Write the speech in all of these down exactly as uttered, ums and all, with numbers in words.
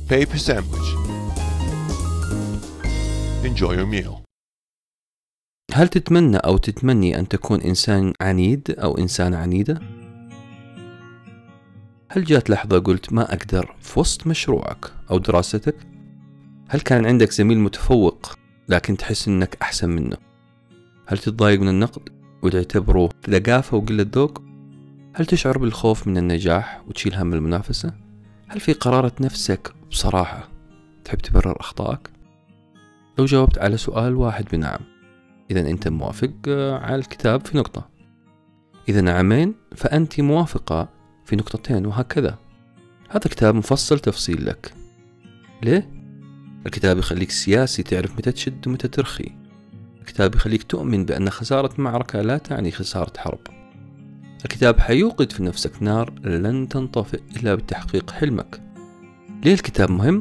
paper sandwich. Enjoy your meal. هل تتمنى أو تتمني أن تكون إنسان عنيد أو إنسانة عنيدة؟ هل جات لحظة قلت ما أقدر في وسط مشروعك أو دراستك؟ هل كان عندك زميل متفوق لكن تحس أنك أحسن منه؟ هل تتضايق من النقد وتعتبره لقافة وقلة ذوق؟ هل تشعر بالخوف من النجاح وتشيل هم المنافسة؟ هل في قرارة نفسك بصراحة تحب تبرر أخطائك؟ لو جاوبت على سؤال واحد بنعم، إذا أنت موافق على الكتاب في نقطة، إذا نعمين فأنت موافقة في نقطتين، وهكذا. هذا كتاب مفصل تفصيل لك. ليه؟ الكتاب يخليك سياسي، تعرف متى تشد ومتى ترخي. الكتاب يخليك تؤمن بأن خسارة معركة لا تعني خسارة حرب. الكتاب حيوقد في نفسك نار لن تنطفئ إلا بتحقيق حلمك. ليه الكتاب مهم؟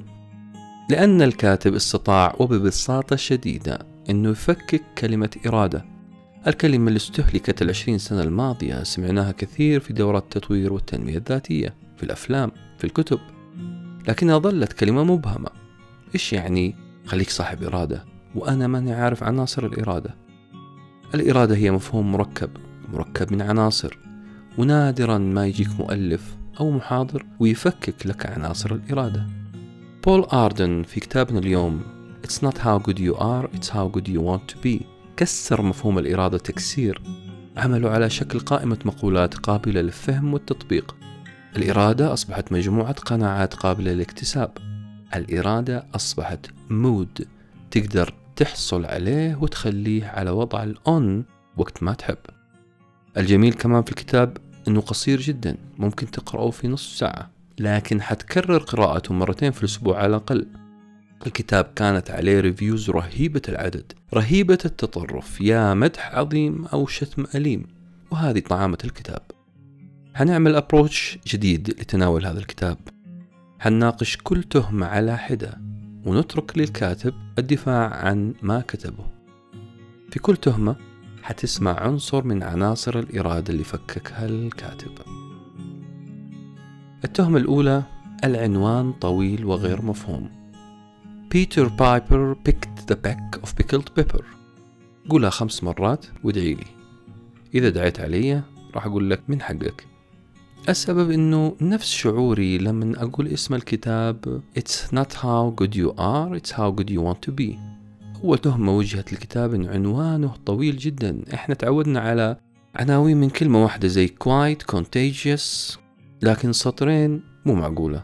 لأن الكاتب استطاع وببساطة شديدة أنه يفكك كلمة إرادة، الكلمة اللي استهلكت العشرين سنة الماضية. سمعناها كثير في دورات التطوير والتنمية الذاتية، في الأفلام، في الكتب، لكنها ظلت كلمة مبهمة. إيش يعني خليك صاحب إرادة وأنا ماني عارف عناصر الإرادة؟ الإرادة هي مفهوم مركب مركب من عناصر، ونادرا ما يجيك مؤلف أو محاضر ويفكك لك عناصر الإرادة. بول آردن في كتابنا اليوم It's not how good you are, it's how good you want to be كسر مفهوم الإرادة تكسير، عملوا على شكل قائمة مقولات قابلة للفهم والتطبيق. الإرادة أصبحت مجموعة قناعات قابلة للاكتساب. الإرادة أصبحت مود تقدر تحصل عليه وتخليه على وضع الأون وقت ما تحب. الجميل كمان في الكتاب أنه قصير جدا، ممكن تقرأه في نصف ساعة، لكن حتكرر قراءته مرتين في الأسبوع على الأقل. الكتاب كانت عليه ريفيوز رهيبة العدد، رهيبة التطرف، يا مدح عظيم أو شتم أليم، وهذه طعامة الكتاب. هنعمل أبروتش جديد لتناول هذا الكتاب، هنناقش كل تهمة على حدة ونترك للكاتب الدفاع عن ما كتبه. في كل تهمة حتسمع عنصر من عناصر الإرادة اللي فككها الكاتب. التهمة الأولى، العنوان طويل وغير مفهوم. بيتر بايبر picked the peck of pickled pepper. قولها خمس مرات وادعي لي. إذا دعيت علي راح أقول لك من حقك. السبب إنه نفس شعوري لما أقول اسم الكتاب It's not how good you are, it's how good you want to be. أول تهمة وجهت الكتاب إن عنوانه طويل جدا. إحنا تعودنا على عناوين من كلمة واحدة زي quite, contagious، لكن سطرين مو معقولة.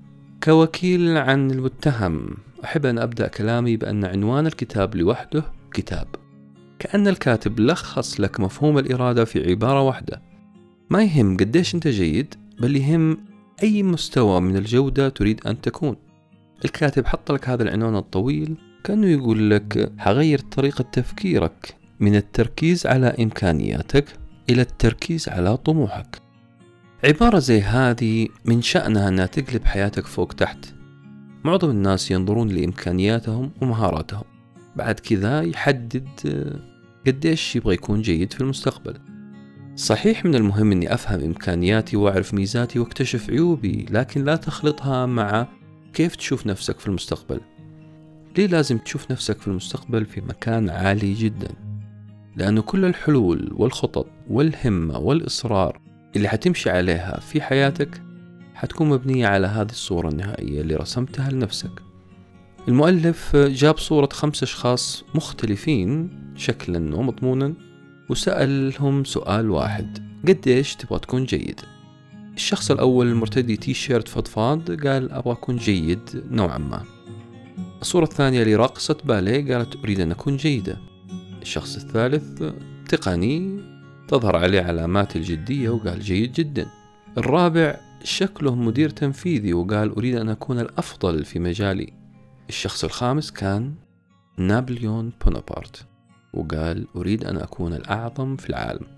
كوكيل عن المتهم أحب أن أبدأ كلامي بأن عنوان الكتاب لوحده كتاب، كأن الكاتب لخص لك مفهوم الإرادة في عبارة واحدة. ما يهم قديش أنت جيد، بل يهم أي مستوى من الجودة تريد أن تكون. الكاتب حط لك هذا العنوان الطويل كأنه يقول لك هغير طريقة تفكيرك من التركيز على إمكانياتك إلى التركيز على طموحك. عبارة زي هذه من شأنها أنها تقلب حياتك فوق تحت. معظم الناس ينظرون لإمكانياتهم ومهاراتهم، بعد كذا يحدد قديش يبغى يكون جيد في المستقبل. صحيح من المهم أني أفهم إمكانياتي وأعرف ميزاتي واكتشف عيوبي، لكن لا تخلطها مع كيف تشوف نفسك في المستقبل. ليه لازم تشوف نفسك في المستقبل في مكان عالي جدا؟ لأنه كل الحلول والخطط والهمة والإصرار اللي حتمشي عليها في حياتك حتكون مبنية على هذه الصورة النهائية اللي رسمتها لنفسك. المؤلف جاب صورة خمس أشخاص مختلفين شكلا ومضمونا وسألهم سؤال واحد: قديش تبغى تكون جيد؟ الشخص الأول المرتدي تي شيرت فضفاض قال أبغى أكون جيد نوعا ما. الصورة الثانية لراقصة باليه قالت أريد أن أكون جيدة. الشخص الثالث تقني تظهر عليه علامات الجدية وقال جيد جدا. الرابع شكله مدير تنفيذي وقال أريد أن أكون الأفضل في مجالي. الشخص الخامس كان نابليون بونابرت وقال أريد أن أكون الأعظم في العالم.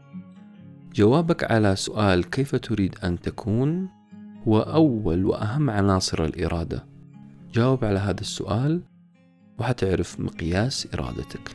جوابك على سؤال كيف تريد أن تكون هو أول وأهم عناصر الإرادة. جاوب على هذا السؤال وحتعرف مقياس إرادتك.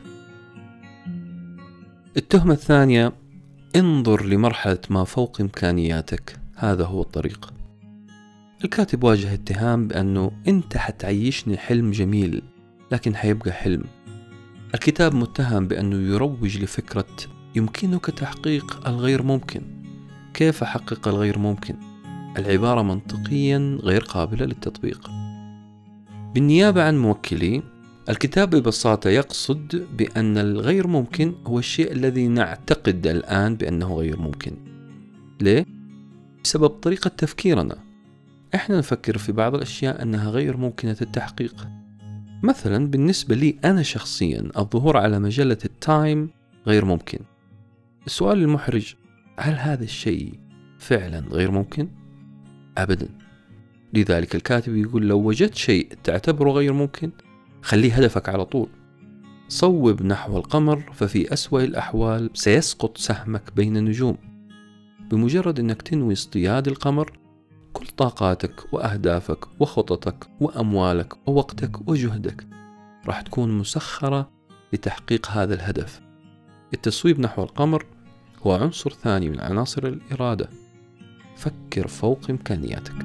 التهمة الثانية: انظر لمرحلة ما فوق إمكانياتك، هذا هو الطريق. الكاتب واجه اتهام بأنه أنت حتعيشني حلم جميل لكن حيبقى حلم. الكتاب متهم بأنه يروج لفكرة يمكنك تحقيق الغير ممكن. كيف أحقق الغير ممكن؟ العبارة منطقيا غير قابلة للتطبيق. بالنيابة عن موكلي، الكتاب ببساطة يقصد بأن الغير ممكن هو الشيء الذي نعتقد الآن بأنه غير ممكن. ليه؟ بسبب طريقة تفكيرنا. إحنا نفكر في بعض الأشياء أنها غير ممكنة التحقيق. مثلا بالنسبة لي أنا شخصيا الظهور على مجلة التايم غير ممكن. السؤال المحرج، هل هذا الشيء فعلا غير ممكن؟ أبدا. لذلك الكاتب يقول لو وجدت شيء تعتبره غير ممكن خليه هدفك على طول. صوب نحو القمر ففي أسوأ الأحوال سيسقط سهمك بين النجوم. بمجرد أنك تنوي اصطياد القمر كل طاقاتك وأهدافك وخططك وأموالك ووقتك وجهدك راح تكون مسخرة لتحقيق هذا الهدف. التصويب نحو القمر هو عنصر ثاني من عناصر الإرادة. فكر فوق إمكانياتك.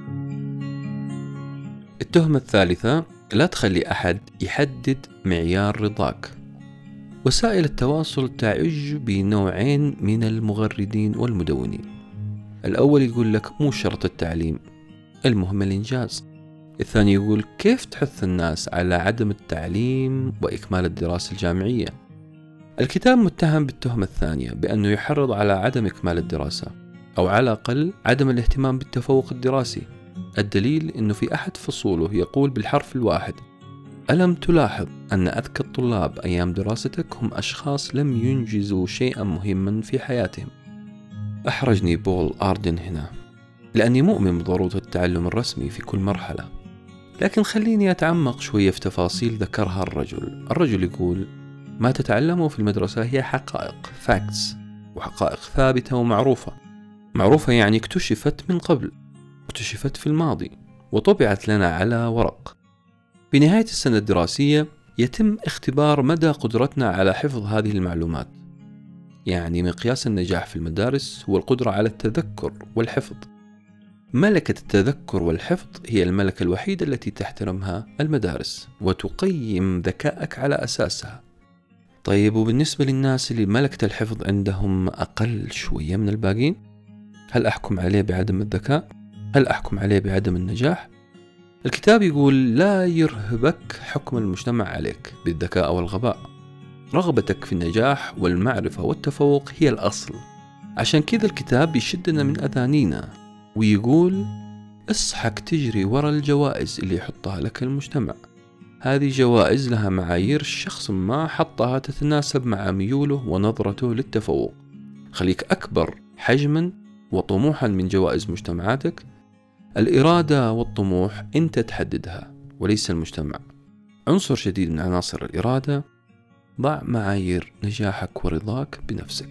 التهمة الثالثة، لا تخلي أحد يحدد معيار رضاك. وسائل التواصل تعج بنوعين من المغردين والمدونين. الأول يقول لك مو شرط التعليم، المهم الإنجاز. الثاني يقول كيف تحث الناس على عدم التعليم وإكمال الدراسة الجامعية. الكتاب متهم بالتهمة الثانية بأنه يحرض على عدم إكمال الدراسة، أو على الأقل عدم الاهتمام بالتفوق الدراسي. الدليل أنه في أحد فصوله يقول بالحرف الواحد: ألم تلاحظ أن أذكى الطلاب أيام دراستك هم أشخاص لم ينجزوا شيئا مهما في حياتهم؟ أحرجني بول آردن هنا، لأني مؤمن بضرورة التعلم الرسمي في كل مرحلة. لكن خليني أتعمق شوية في تفاصيل ذكرها الرجل. الرجل يقول ما تتعلمه في المدرسة هي حقائق facts، وحقائق ثابتة ومعروفة. معروفة يعني اكتشفت من قبل، اكتشفت في الماضي، وطبعت لنا على ورق. في نهاية السنة الدراسية يتم اختبار مدى قدرتنا على حفظ هذه المعلومات. يعني مقياس النجاح في المدارس هو القدرة على التذكر والحفظ. ملكة التذكر والحفظ هي الملكة الوحيدة التي تحترمها المدارس وتقيم ذكائك على أساسها. طيب، وبالنسبة للناس اللي ملكة الحفظ عندهم أقل شوية من الباقين، هل أحكم عليه بعدم الذكاء؟ هل أحكم عليه بعدم النجاح؟ الكتاب يقول لا يرهبك حكم المجتمع عليك بالذكاء والغباء. رغبتك في النجاح والمعرفة والتفوق هي الأصل. عشان كذا الكتاب يشدنا من أذانينا ويقول اصحك تجري وراء الجوائز اللي يحطها لك المجتمع. هذه جوائز لها معايير الشخص ما حطها تتناسب مع ميوله ونظرته للتفوق. خليك أكبر حجما وطموحا من جوائز مجتمعاتك. الإرادة والطموح أنت تحددها وليس المجتمع. عنصر جديد من عناصر الإرادة: ضع معايير نجاحك ورضاك بنفسك.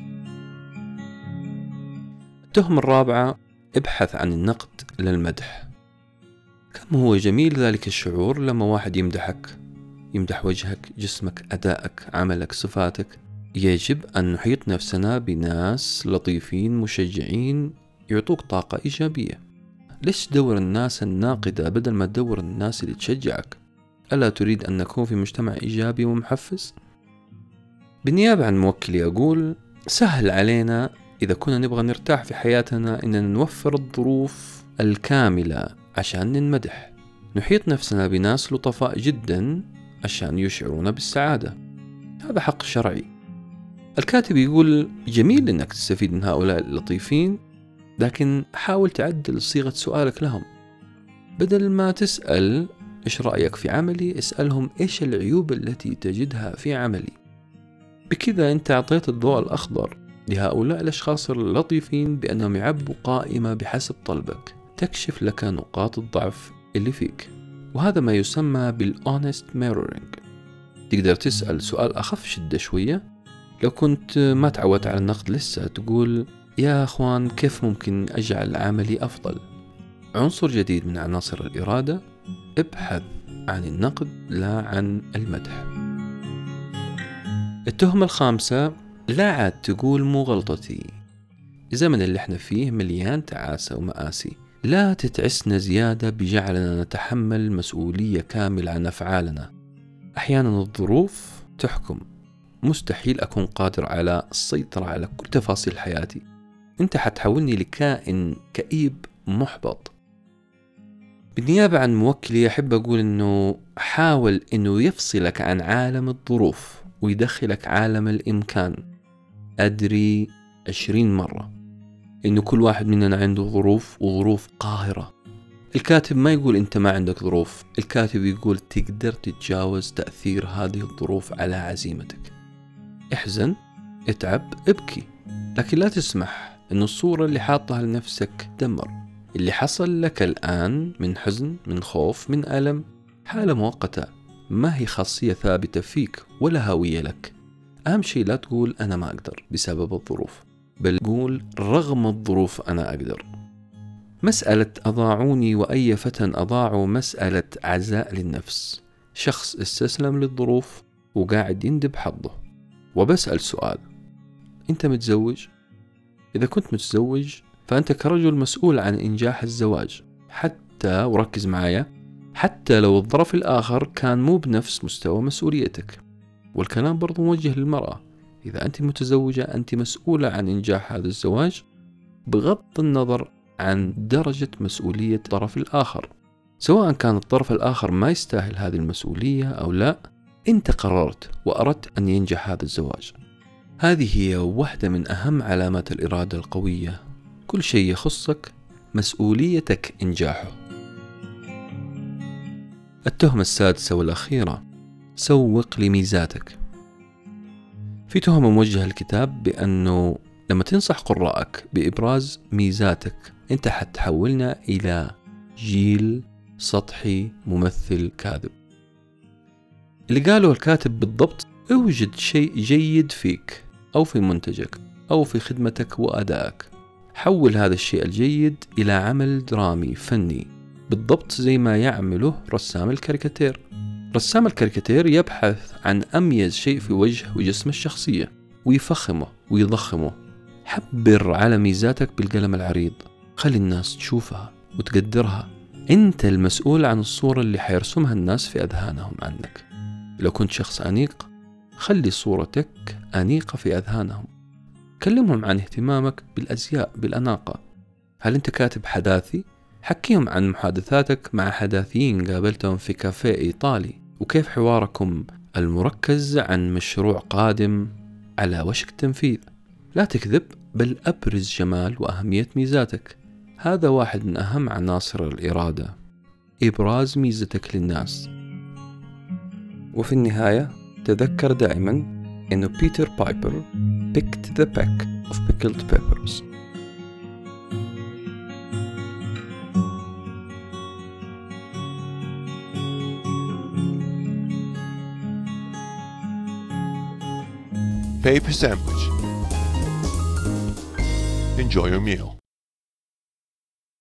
التهمة الرابعة: ابحث عن النقد للمدح. كم هو جميل ذلك الشعور لما واحد يمدحك، يمدح وجهك، جسمك، أدائك، عملك، صفاتك. يجب أن نحيط نفسنا بناس لطيفين مشجعين يعطوك طاقة إيجابية. ليش تدور الناس الناقدة بدل ما تدور الناس اللي تشجعك؟ ألا تريد أن نكون في مجتمع إيجابي ومحفز؟ بالنيابة عن موكلي أقول سهل علينا إذا كنا نبغى نرتاح في حياتنا إننا نوفر الظروف الكاملة عشان ننمدح. نحيط نفسنا بناس لطفاء جدا عشان يشعرونا بالسعادة. هذا حق شرعي. الكاتب يقول جميل إنك تستفيد من هؤلاء اللطيفين، لكن حاول تعدل صيغة سؤالك لهم. بدل ما تسأل إيش رأيك في عملي، اسألهم إيش العيوب التي تجدها في عملي. بكذا أنت أعطيت الضوء الأخضر لهؤلاء الأشخاص اللطيفين بأنهم يعبوا قائمة بحسب طلبك تكشف لك نقاط الضعف اللي فيك، وهذا ما يسمى بالhonest mirroring. تقدر تسأل سؤال أخف شدة شوية لو كنت ما تعودت على النقد لسه، تقول يا أخوان كيف ممكن أجعل عملي أفضل؟ عنصر جديد من عناصر الإرادة: ابحث عن النقد لا عن المدح. التهمة الخامسة: لا عاد تقول مو غلطتي. الزمن اللي احنا فيه مليان تعاسة ومآسي، لا تتعسنا زيادة بجعلنا نتحمل مسؤولية كاملة عن أفعالنا. أحيانا الظروف تحكم، مستحيل أكون قادر على السيطرة على كل تفاصيل حياتي. أنت حتحولني لكائن كئيب محبط. بالنيابة عن موكلي أحب أقول أنه حاول أنه يفصلك عن عالم الظروف ويدخلك عالم الإمكان. أدري عشرين مرة أنه كل واحد مننا عنده ظروف وظروف قاهرة. الكاتب ما يقول أنت ما عندك ظروف، الكاتب يقول تقدر تتجاوز تأثير هذه الظروف على عزيمتك. احزن، اتعب، ابكي، لكن لا تسمح أن الصورة اللي حاطها لنفسك تدمر. اللي حصل لك الآن من حزن، من خوف، من ألم، حالة مؤقتة، ما هي خاصية ثابتة فيك ولا هوية لك. أهم شيء لا تقول أنا ما أقدر بسبب الظروف، بل قول رغم الظروف أنا أقدر. مسألة أضاعوني وأي فتى أضاعوا مسألة عزاء للنفس. شخص استسلم للظروف وقاعد يندب حظه. وبسأل سؤال، أنت متزوج؟ إذا كنت متزوج فأنت كرجل مسؤول عن إنجاح الزواج، حتى وركز معايا، حتى لو الطرف الآخر كان مو بنفس مستوى مسؤوليتك. والكلام برضو موجه للمرأة، إذا أنت متزوجة أنت مسؤولة عن إنجاح هذا الزواج بغض النظر عن درجة مسؤولية الطرف الآخر. سواء كان الطرف الآخر ما يستاهل هذه المسؤولية أو لا، أنت قررت وأردت أن ينجح هذا الزواج. هذه هي واحدة من أهم علامات الإرادة القوية. كل شيء يخصك مسؤوليتك إنجاحه. التهمة السادسة والأخيرة، سوق لميزاتك. في تهمة موجهة الكتاب بأنه لما تنصح قراءك بإبراز ميزاتك أنت حتحولنا إلى جيل سطحي ممثل كاذب. اللي قاله الكاتب بالضبط، اوجد شيء جيد فيك أو في منتجك أو في خدمتك وأدائك، حول هذا الشيء الجيد إلى عمل درامي فني، بالضبط زي ما يعمله رسام الكاريكاتير. رسام الكاريكاتير يبحث عن أميز شيء في وجه وجسم الشخصية ويفخمه ويضخمه. حبر على ميزاتك بالقلم العريض، خلي الناس تشوفها وتقدرها. أنت المسؤول عن الصورة اللي حيرسمها الناس في أذهانهم عنك. لو كنت شخص أنيق، خلي صورتك أنيقة في أذهانهم. كلمهم عن اهتمامك بالأزياء بالأناقة. هل أنت كاتب حداثي؟ حكيهم عن محادثاتك مع حداثيين قابلتهم في كافيه إيطالي، وكيف حواركم المركز عن مشروع قادم على وشك التنفيذ. لا تكذب، بل أبرز جمال وأهمية ميزاتك. هذا واحد من أهم عناصر الإرادة، إبراز ميزتك للناس. وفي النهاية تذكر دائما أنه بيتر بايبر picked the peck of pickled peppers. Paper sandwich. Enjoy your meal.